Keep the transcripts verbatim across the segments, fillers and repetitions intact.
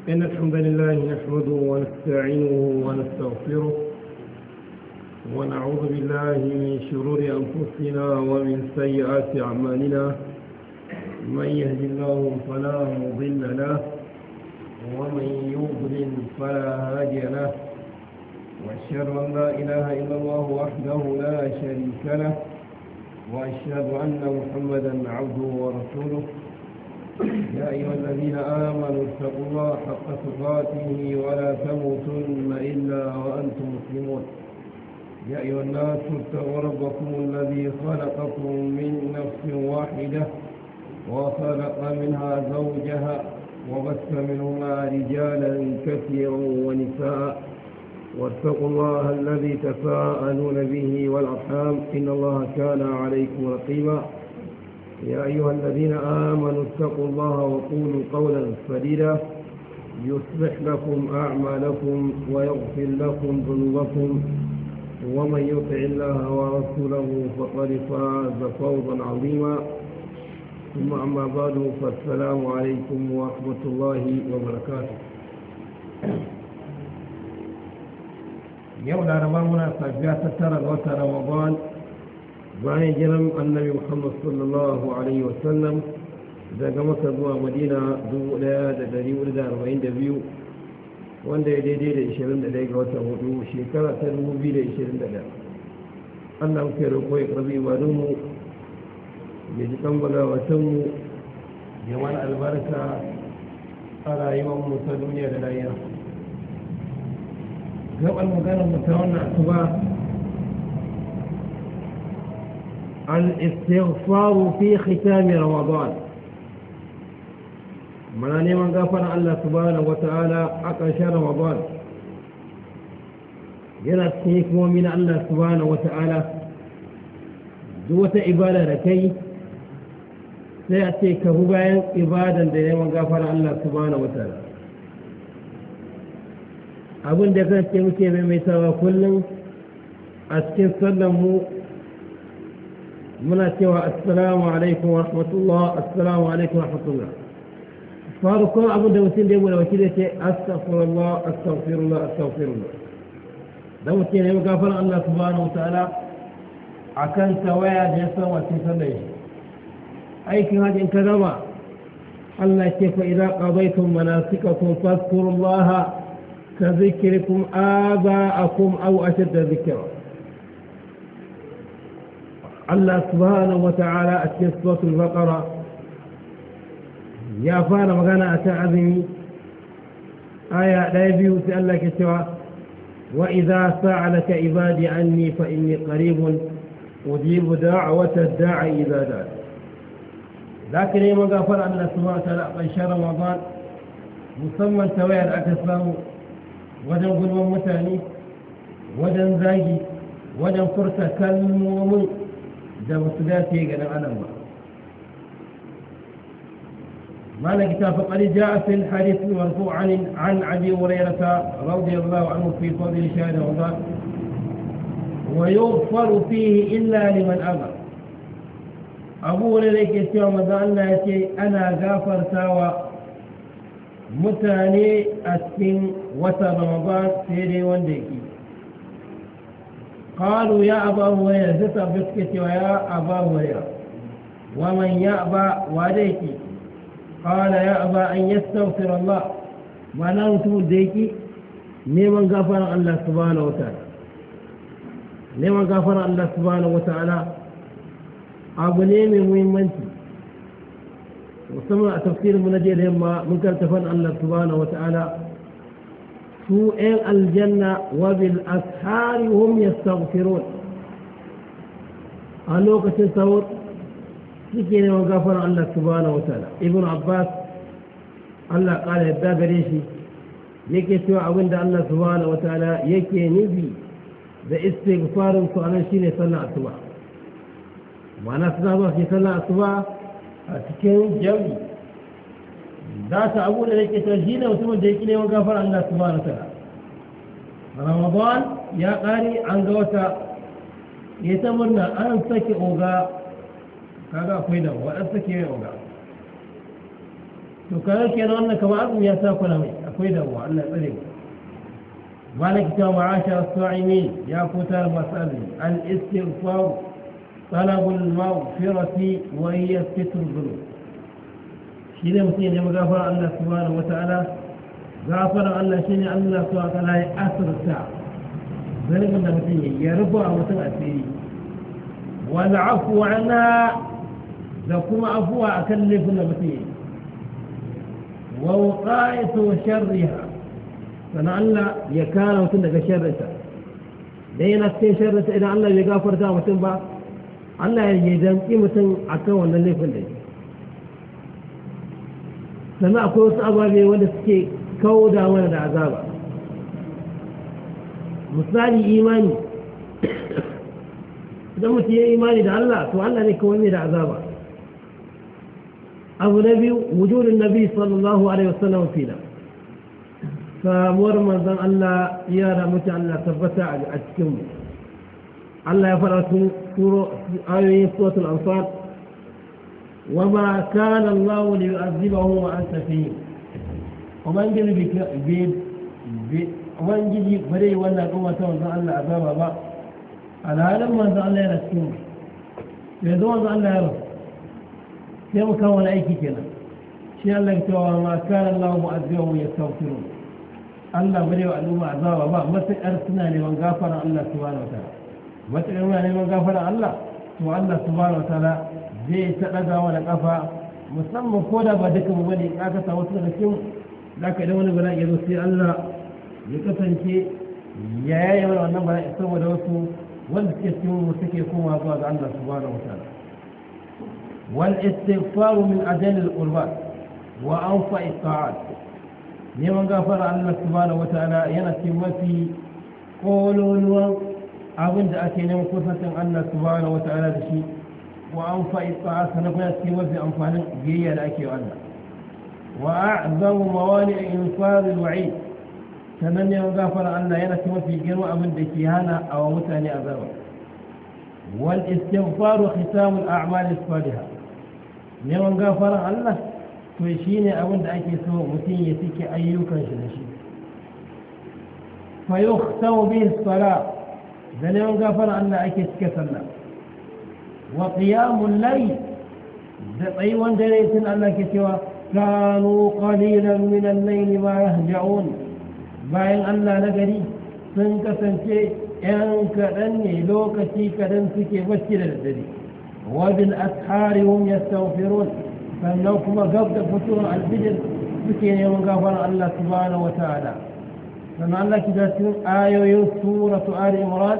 إن الحمد لله نحمده ونستعينه ونستغفره ونعوذ بالله من شرور أنفسنا ومن سيئات أعمالنا من يهد الله فلا مضل له ومن يضلل فلا هادي له وأشهد أن لا إله إلا الله وحده لا شريك له وأشهد أن محمدا عبده ورسوله يا أيها الذين آمنوا اتقوا الله حق تقاته ولا تموتن إلا وأنتم مسلمون يا أيها الناس اتقوا ربكم الذي خلقكم من نفس واحدة وخلق منها زوجها وبث منهما رجالا كثيرا ونساء واتقوا الله الذي تساءلون به والأرحام إن الله كان عليكم رقيبا يا أيها الذين آمنوا اتقوا الله وقولوا قولا سديدا يصلح لكم أعمالكم ويغفر لكم ذنوبكم ومن يطع الله ورسوله فقد فاز فوزا عظيما ثم أما بعد فالسلام عليكم ورحمة الله وبركاته. يوم رمضان فجاءت ترى الوتر رمضان bayan jiran annabi Muhammad sallallahu alaihi wasallam daga Makka zuwa Madina dubu ɗaya da ɗari hudu da arba'in da biyu wanda ya daidai da ishirin da ɗaya ga watan hudu shekara ta dubu biyu da ishirin da ɗaya. Allah muke roƙo ya karbi ibadunmu ya ji kambala watanmu ya wani albarka a rayuwarmu ta duniya da lahira. Gaban maganar mu ta wannan asuba الاستغفار في ختام رمضان مناني من غفر الله سبحانه وتعالى أقش رمضان يرسيك ومن الله سبحانه وتعالى دوة إبادة لكي سيأتيك هبايا إبادة دي من غفر الله سبحانه وتعالى أبن دكان تيمكي بميتاوى كل أسكن سلمه muna cewa assalamu alaikum wa rahmatullah assalamu alaikum wa rahmatullah farkon abin da mutum da ya bude wakil ce astaghfirullah astaghfirullah astaghfirullah dan mutum ne gafara Allah subhanahu wataala akan tawaya da ya san wasu sallah aikin hajjin ka gama Allah ce fa idza qadaytum manasikakum fadhkurullaha ka dhikrikum aba'akum aw ashadda dhikra الله سبحانه وتعالى أتكين سورة البقرة يا فانا مغانا أتعظمي آية لا يبيه سألك سوى وإذا سألك عبادي عني فإني قريب أجيب دعوة الداعي إذا دعا لكن يوم غفر الله سبحانه وتعالى من شهر رمضان مسمى توير أكسلام وجن قلوب متاني وجن زاجي وجن فرصة كالمؤمن da wasu dace ga dan adam ba مالك فقد جاء في الحديث مرفوعا عن ابي هريره رضي الله عنه في فضل شهر رمضان ويغفر فيه الا لمن ابى ابو هريره يقول ماذا الله يتي انا غافر سوا متاني اسكن وتر رمضان سيدي وندكي قالوا يا أبا هريرة زتا بسكتي ويا أبا هريرة ومن يأبى وليكي قال يا أبا أن يستغفر الله ونوتو ديكي نيمان غفر الله سبحانه وتعالى نيمان غفر الله سبحانه وتعالى أبو نيمي مهمنتي وسمع تفسير منجير هما من كالتفن الله سبحانه وتعالى سوء الجنة وبالأسحار هم يستغفرون ألوكة الصوت سكين وغفر الله سبحانه وتعالى ابن عباس الله قال يبدأ بريشي يكي سوى عند الله سبحانه وتعالى يكي نبي ذا استغفار سؤالا شيني صلى الصباح وانا صلى في صلى الصباح سكين جوي ذات أقول لك تجينا وثم جيكني وغفر الله سبحانه وتعالى رمضان يا قاري عن قوتا يتمنى أن سكي أوغا كذا فينا وأن سكي أوغا كان كان أنك ما أظن يساق لهم أكيد هو الله يطلب مالك تو معاشر الصائمين يا فتار مسألة الاستغفار طلب المغفرة وهي ستر الذنوب شيء مسلم يوم غفر الله سبحانه وتعالى غفر الله شيء الله سبحانه وتعالى أثر الساعة ذنب المسلم يرفع وتأثير والعفو عنها لكم عفو أكلف المسلم ووقاية شرها فلعل يكان وتنك شرته دينا كين شرته إذا الله يغفر تا وتنبا الله يجدن قيمة أكون اللي في الليل سمع كوس أبابي ولسكي كودا ولد عذابا مثالي إيماني إذا متي إيماني دع الله فعلا يكوني دع عذابا أبو نبي وجود النبي صلى الله عليه وسلم فينا فمر من الله يرى متى الله ثبت أتكم الله يفرس سورة آية سورة الأنفال وما كان الله ليعذبهم وأنت فيه ومن جل بك بيد ومن جل بري ولا قوة وأنت الله عذاب با على هذا ما أنت الله يرسكم يدون الله يرسكم sai mu kawo wani aiki kenan shi Allah ya cewa ma kana Allah mu'azzibahum yastaghfirun Allah bare wa al'umma azaba ba matakar suna neman gafara Allah subhanahu wataala matakar suna neman gafara Allah to Allah subhanahu wataala zai ta daga wani kafa musamman ko da ba duka mu bane aka sa wasu daga cikin zaka da wani bala'i ya zo sai Allah ya kasance ya yaye mana wannan bala'i saboda wasu wanda suke cikin mu suke komawa zuwa ga Allah subhanahu wataala والاستغفار من أجل القربات وأنفع الطاعات لمن غفر الله سبحانه وتعالى ينسي وفي قولوا أبن أكي نم قصة الله سبحانه وتعالى بشيء وأنفع الطاعات سنقول ينسي وفي أنفعنا جيّا لأكي الله وأعظم موانع إنفاذ الوعيد سنن يمن غفر الله ينسي وفي جنوع أبن دكيهانا أو متاني أذروا والاستغفار ختام الأعمال الصالحة neman gafara Allah to shi ne abin da ake so mutum ya cike ayyukan shi da shi fa yukhtamu bihi as-salat da neman gafara Allah ake cike sallah wa qiyamul layl da tsayuwan dare tun Allah ke cewa kanu qalilan min al-layli ma yahja'un bayan Allah na gari sun kasance yan kaɗan ne lokaci kaɗan suke bacci da daddare وبالأسحار هم يستغفرون فإنكم قبل فتور الفجر بكين يوم غفر الله سبحانه وتعالى فما الله كتاسين آية سورة آل عمران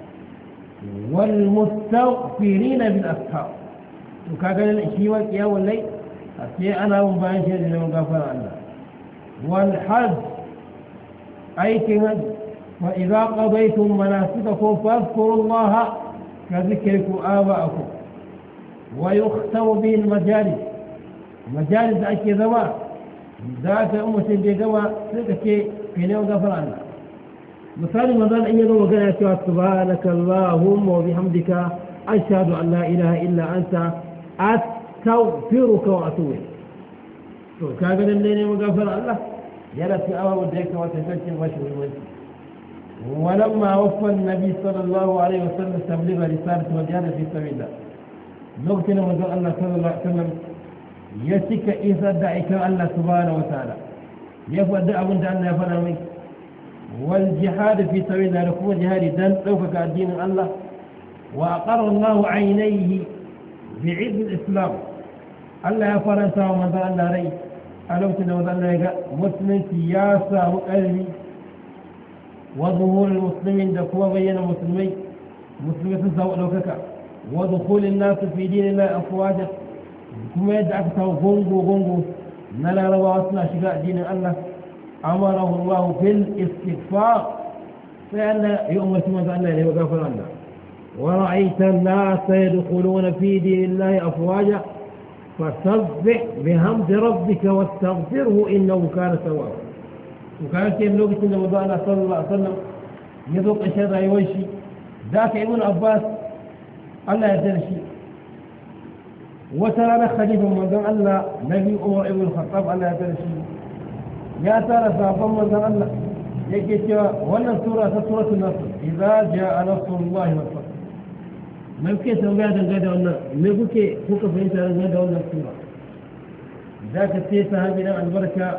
والمستغفرين بالأسحار وكاقل الإشي والقيام والليل أتي أنا مباشر يوم غفر الله والحج أي كهد وإذا قضيتم مناسككم فاذكروا الله كذكركم آباءكم ويختم به المجالس مجالس أكي ذوا ذات أمة بيقوى سكتي في نيو غفر الله مثال مظل أن يقوى قال سبحانك اللهم وبحمدك أشهد أن لا إله إلا أنت أستغفرك وأتوب كاغن الليل وغفر الله يلا في أول وديك وتفكر وشوي وجهي ولما وفى النبي صلى الله عليه وسلم تبليغ رسالة وجهاد في سبيل الله نقتل وزر الله صلى الله عليه وسلم يسك إيسا دعيك الله سبحانه وتعالى يفعل دعوة أن يفعل منك والجهاد في سبيل الله لكم جهاد دن توفك الدين الله وأقر الله عينيه بعز الإسلام الله يفعل أنت ومن ذا الله ري ألوتنا وذا الله مسلم سياسة وقلبي وظهور المسلمين دكوا بين المسلمين مسلمين سوء لوكك ودخول الناس في دين الله أفواجا كما يدعك سوء غنغو غنغو نلا رواصنا شقاء دين الله أمره الله في الاستغفار فأن يؤمن سمع الله إليه وغفر الله ورأيت الناس يدخلون في دين الله أفواجا فسبح بحمد ربك واستغفره إنه كان توابا وكان كيف لوقت إن وضعنا صلى الله عليه وسلم يذوق أشهد يوشي ذاك ابن عباس الله يدرشي وترى خليفة من ذن الله نبي عمر ابن الخطاب على ترشي يا ترى صاحب من ذن الله يجي ولا سورة سورة النصر إذا جاء نصر الله والفتح ممكن تنقل هذا ولا ممكن فوق فهمت هذا ولا السورة ذاك السيسة هذه البركة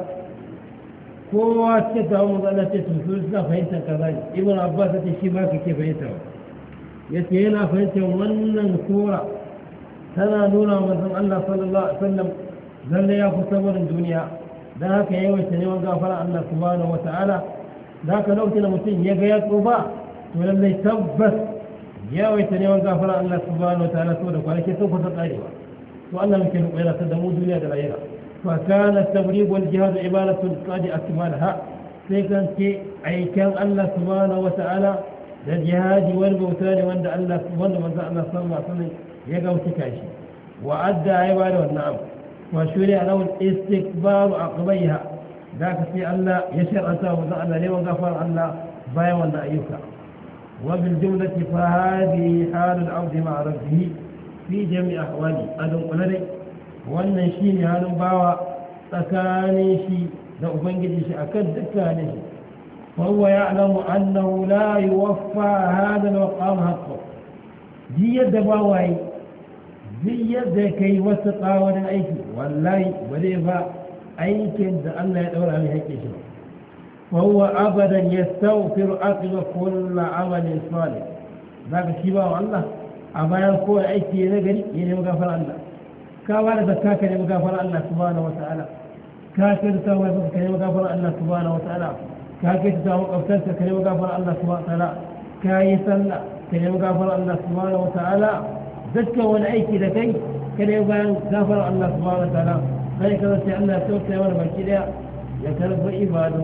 قوات كتاب الله تسمى فهمت كذلك ابن عباس تشيبك كيف فهمته يتينا فهمته من سورة تنا نونا من الله صلى الله عليه وسلم ذل يا فتور الدنيا ذاك يوم تنيون غفر الله سبحانه وتعالى ذاك لو تنا مسلم يجيات ربا ولم يتبس يا ويتني وغفر الله سبحانه وتعالى سورة ولكن سوف تقارب وأن يمكن إلى تدمو دنيا دلائرة فكان التبريب والجهاد عبارة قد أكملها فكان أي كان الله سبحانه وتعالى الجهاد والبوتان وأن الله سبحانه وتعالى صلى الله عليه وسلم يقوم تكاشي وأدى عبادة والنعم وشرع له الاستكبار عقبيها ذاك في الله يشر أنته وذعنا لي وغفر الله بايا ولا أيوكا وبالجملة فهذه حال العبد مع ربه في جميع أحواله أدم قلري والنشين هذا باوا تكانيشي لو بنجدش أكد تكانيشي فهو يعلم أنه لا يوفى هذا المقام حقه دي يد باواي دي يد كي وسقا ولا أيكي والله وليفا أيكي ده الله يدور عليه هيك شيء فهو أبدا يستغفر عقب كل عمل صالح ذاك الشباب الله أما يقول أيكي نجري يعني مغفر الله كوانا بكاك يعني مغفر الله سبحانه وتعالى كاكر تساوي بك يعني مغفر الله سبحانه وتعالى كاكر تساوي قفتك يعني مغفر الله سبحانه وتعالى كاي سلا كان مغفر الله سبحانه وتعالى ذكر والأيكي لكي كان مغفر الله سبحانه وتعالى ذلك ذلك الله توكل وانا بكذا يكرب عباده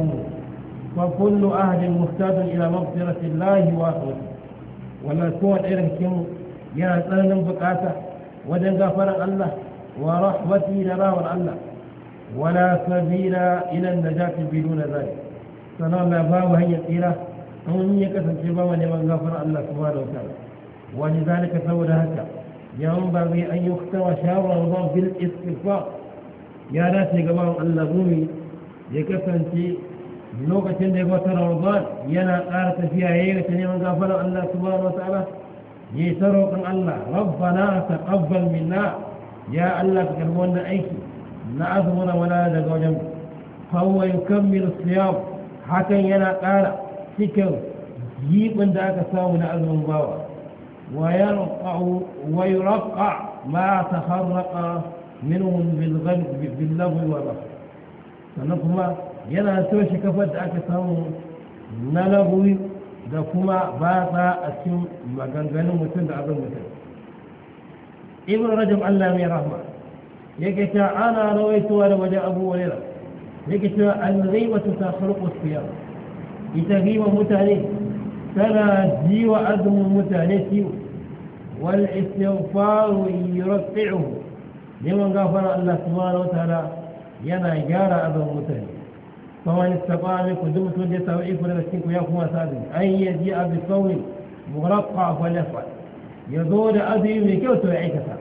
وكل أهل محتاج إلى مغفرة الله ورحمته ولا كون إركم يا سلام بقاته ودن غفر الله ورحمته لراه الله ولا سبيل إلى النجاة بدون ذلك سلام باب هي الإله هم يكسر شباب لمن غفر الله سبحانه وتعالى ولذلك سود هكا ينبغي أن يختوى شهر رمضان بالاستغفار يا ناس يقبعوا الله بومي يكسر شيء lokacin da ya wata Ramadan yana ƙara tafiya yayin ta neman gafarar Allah subhanahu wataala yayi ta roƙon Allah rabbana taqabbal minna ya Allah ka karbi wannan aiki na azumuna wala daga wajen fa huwa yukammilu siyam hakan yana ƙara cikin yibin da aka samu na azumin bawa wa yarqa'u wa yurqa ma taharraqa minhum bil ghadb bil lagwi wa rafa sannan kuma yana toshe kafar da aka samu na lagwi da kuma batsa a cikin maganganun mutum da abin mutum ibn rajab Allah mai rahma yake ta ana rawaituwa da wajen abu walira yake ta al-ghaibatu takhluqu as-siyam ita ghiba mutane tana jiwa azumin mutane ciwo wal istighfaru yurqi'uhu liman ghafara Allah subhanahu wa ta'ala yana gyara azumin mutane فمن استطاع منكم دم توجه توعيف ولا بسينكم ياكم أسادم أن يجيء بصوم مرقع فليفعل يزول أذي من كيف توعيك سادم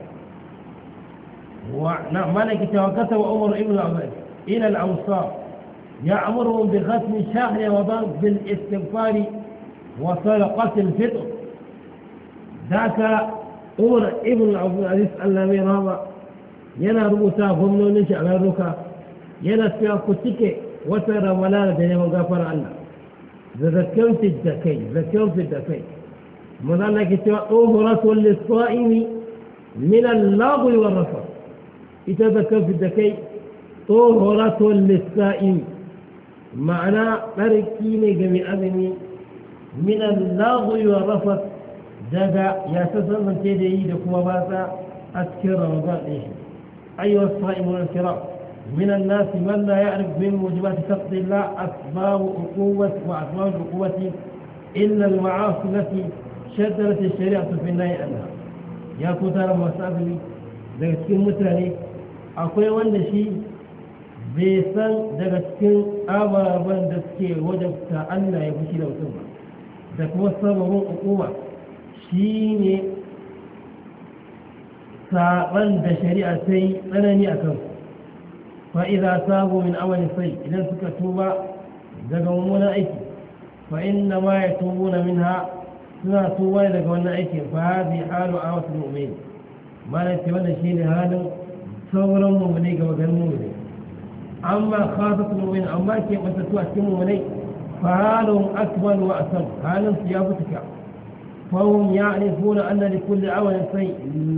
ونعم مالك توقته وأمر ابن العباد إلى الأمصار يأمرهم بختم شهر رمضان بالاستغفار وصدقة الفطر ذاك أمر ابن العباد يسأل من هذا ينا ربوتا فمنو نشأ على الركا ينا سياكو تكي وترى ولا لدينا مغافر الله ذكرت الدكي ذكرت الدكي مظلك طهرة للصائم من اللغو والرفض إذا ذكرت الدكي طهرة للصائم معنى تركين جميع أذني من اللغو والرفض دقا ياسسا من تيدي دكوا باسا أذكر رمضان إيش أيها الصائمون الكرام من الناس من لا يعرف من موجبات تقضي الله أسباب عقوبة وأسباب العقوبة إلا المعاصي التي شدرت الشريعة في النهي عنها يا كتار مسافري daga cikin mutane akwai wanda shi bai san daga cikin ababen da suke wajabta Allah ya fushi da mutum ba da kuma sababin hukuma shi ne saban da shari'a sai tsanani a kansu fa idza sabu min amali sai idan suka tuba daga mummunan aiki fa inna ma yatubuna minha suna tuba daga wannan aikin fa hadi halu awatul mu'min mana ce wannan shine halin sauran mu'mini ga maganin mu'mini amma khasatul mu'min amma ke wata tuwa cikin mu'mini fa halun akbar wa asab halin su ya fituka فهم يعرفون أن لكل عمل شيء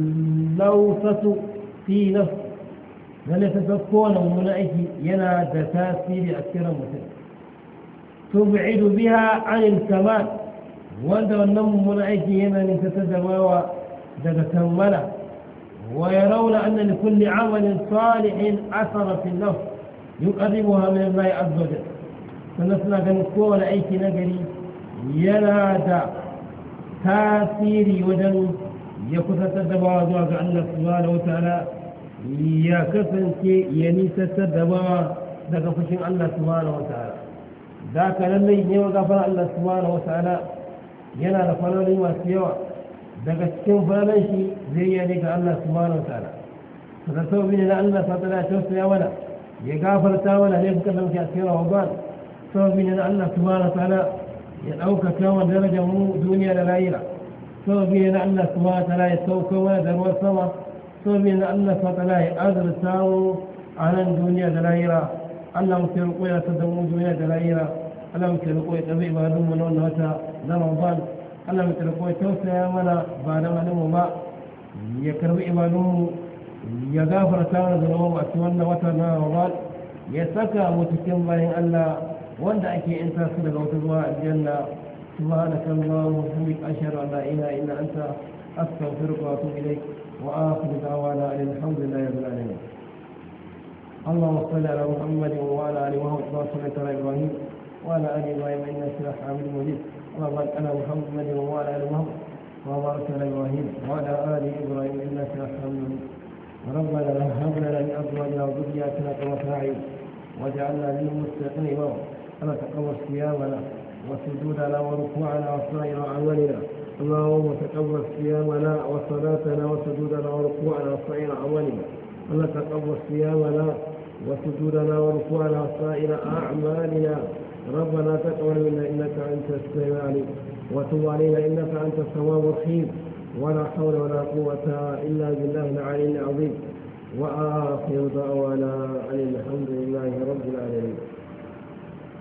لوثة في نفس لن تتكون منائك ينادى تاثير أكثر مثل تبعد بها عن الكمال وأنت النم منائك ينادى تتدمى وتتكمل ويرون أن لكل عمل صالح أثر في النفس يقربها من الله عز وجل فنسنا كنكون أيك نجري ينادى tasiri wajen ya kusantar da bawa zuwa ga Allah subhanahu wa ta'ala ya kasance ya nisantar da bawa daga fushin Allah subhanahu wa ta'ala da ka lallai ne wa gafara Allah subhanahu wa ta'ala yana da faloli masu yawa daga cikin falon shi zai yi ga Allah subhanahu wa ta'ala da sauƙi ne na Allah ta ta'ala ta tausaya mana ya gafarta mana ne kuka dauke a cikin Ramadan sauƙi ne na Allah subhanahu wa ta'ala يدعوك كما درجة مو دنيا للعيلة سوى أن الله سبحانه وتعالى يتوكى ويدر والسماء سوى أن الله سبحانه وتعالى أدر ساو على الدنيا للعيلة الله مكتر قوية تدمو دنيا للعيلة الله مكتر قوية تبيع بهدوم من ونهتا رمضان الله مكتر قوية توسع يامنا بعد ما نمو ما يكرب إيمانه يغافر ساونا ذنوب أتوانا وطنا رمضان يسكى متكين بين الله وأنت أكي أنت صدق وتضوى الجنة سبحانك اللهم وبحمدك أشهد أن لا إله إلا أنت أستغفرك وأتوب إليك وآخر دعوانا أن الحمد لله رب العالمين اللهم صل على محمد وعلى آل محمد كما صليت على إبراهيم وعلى آل إبراهيم إنك حميد مجيد اللهم بارك على محمد وعلى آل محمد كما باركت على إبراهيم وعلى آل إبراهيم إنك حميد مجيد ربنا هب لنا من أزواجنا وذرياتنا قرة أعين واجعلنا للمتقين إماما ألا تقبل صيامنا وسجودنا وركوعنا وسائر أعمالنا اللهم تقبل صيامنا وصلاتنا وسجودنا وركوعنا وسائر أعمالنا ألا تقبل صيامنا وسجودنا وركوعنا وسائر أعمالنا ربنا تقبل منا إنك أنت السميع العليم وتب علينا إنك أنت التواب الرحيم ولا حول ولا قوة إلا بالله العلي العظيم وآخر دعوانا أن الحمد لله رب العالمين.